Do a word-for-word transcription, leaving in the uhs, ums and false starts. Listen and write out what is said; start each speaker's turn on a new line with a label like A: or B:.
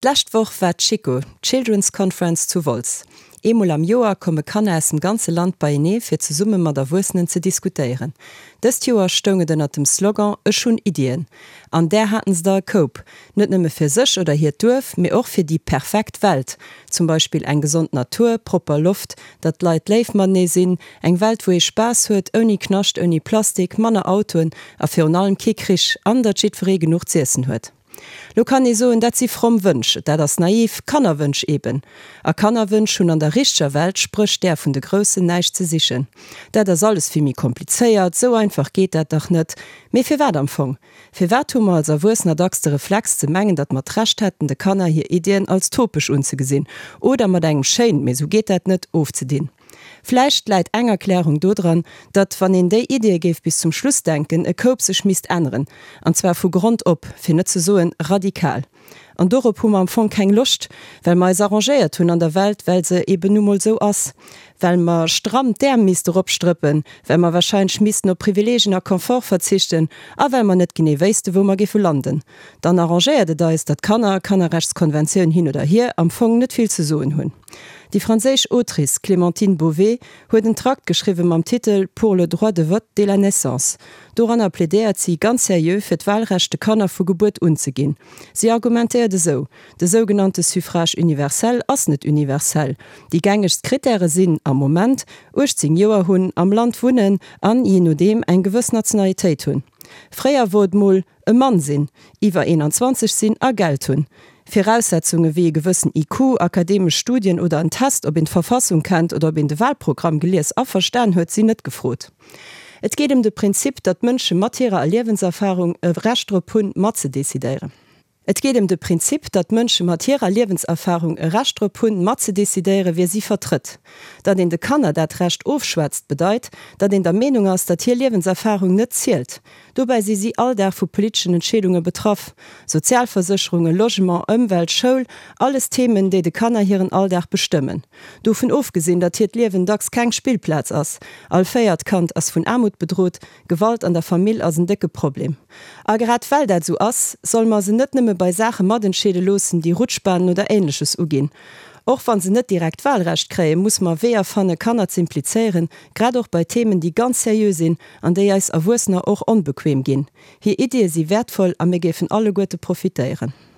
A: D'Lächtwoch war Chico, Children's Conference zu Wolz. Emol am Joar komme Kanner aus dem ganze Land bei Ine fir ze Summe mat der Wussenen ze diskutieren. Dëst Joer stonge den at dem Slogan e schon Ideen. An der hattens da Cope, net nëmme fir sech oder hier durf, mir och fir die perfekt Welt. Zum Beispiel eng gesund Natur, proper Luft, dat Leiit leif man nee sinn, eng Welt wo e Spaß huet, oni knascht, oni Plastik, manner Autoen, a fir an allem kikrich, an dat schiedverré genug zu essen huet. Lo kann i so dat sie fromm wünsch, da das naiv Kannerwünsch eben. A Kannerwünsch schon an der richscher Welt spricht der vun de Größe neisch ze sichen. Da das alles viel mi kompliziert, so einfach geht dat doch net. Me fir Werdampfung. Fir Wertummer als a wusner dachste Reflex ze mengen, dat mat recht hätten de Kanner hier Ideen als topisch unzugesinn. Oder mat engem Schein, me so geht dat net aufzudien. Fleischcht leit eng Erklärung dodran, dat wann en déi Idee geef bis zum Schluss denken, e Koop sech miist ändern, anzwer vu Grund op, findet ze soen radikal. An dorop hu am Fong keng Lucht, well ma arrangeiert hunn an der Welt, well se eben nummel so ass. Well ma stramm der Mister opstrüppen, well ma wahrscheinlich schmissen op Privilegien a Komfort verzichten, a well man net gene weiste, wo ma gefe landen. Dann arrangeiert da is dat Kanner Kannerrechtskonventionun hin oder hier am Fong net viel zu soen hunn. Die franzésch Autrice Clémentine Beauvais huet den Trakt geschriwen am Titel «Pour le droit de vote dès la naissance». Doran a plädéiert sie ganz serieux fir d'Wahlrechte Kanner vu Geburt unzegin. Sie argumentéierte so: de sogenannte Suffrage universell ass net universell. Die gängigst Kriterien sinn am Moment achtzehn Joer hunn am Land wunnen an je no dem eng gewëss Nationalitéit hunn. Fréier wot moll e Mann sinn, iwwer einundzwanzig sinn a Geld hunn. Voraussetzungen wie gewëssen I Q, akademisch Studien oder ein Test, ob in Verfassung kennt oder ob in de Wahlprogramm gelees a verstan huet sie net gefrot. Et geht um de Prinzip, dat Mënsche materielle Lebenserfahrung e Rechtdruck hun mat ze desideieren. Et geht um de Prinzip, dat Mënsche materielle Lebenserfahrung e Rechtdruck hun mat ze desideiere, wie sie vertritt. Dat in de Kanner dat Recht aufschwätzt bedeit, dat in der Meinung ass dat hier Lebenserfahrung net zielt. Dobei sie sie all der vu politischen Entschädungen betroff. Sozialversicherungen, Logement, Umwelt, Schul, alles Themen, die de Kanner hierieren Alldach bestimmen. Du vun aufgesehen, dat hier Leben dacks kein Spielplatz ass. All feiert Kant as vun Armut bedroht, Gewalt an der Familie as een dicke Problem. A grad weil dat so ass, soll man se net nimme bei Sache Moddenschäde losen, die Rutschbahnen oder ähnliches ugin. Auch wenn sie nicht direkt Wahlrecht kriegen, muss man wer von Kanner implizieren, gerade auch bei Themen, die ganz seriös sind, an der es Erwussner auch unbequem gehen. Hier Ideen sind wertvoll, und wir dürfen alle gut profitieren.